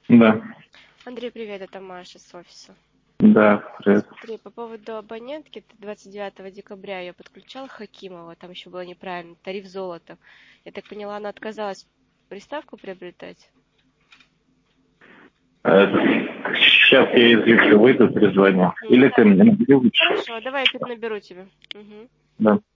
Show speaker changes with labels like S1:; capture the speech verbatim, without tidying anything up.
S1: Да.
S2: Андрей, привет, это Маша с офиса.
S1: Да, привет.
S2: Смотри, по поводу абонентки, ты двадцать девятого декабря ее подключал Хакимова, там еще было неправильно, тариф золота. Я так поняла, она отказалась приставку приобретать?
S1: Э, Сейчас я из Вики выйду, перезвоню.
S2: М,
S1: Или
S2: да.
S1: ты мне набери лучше.
S2: Хорошо, давай я наберу тебя. Мгм.
S1: Да.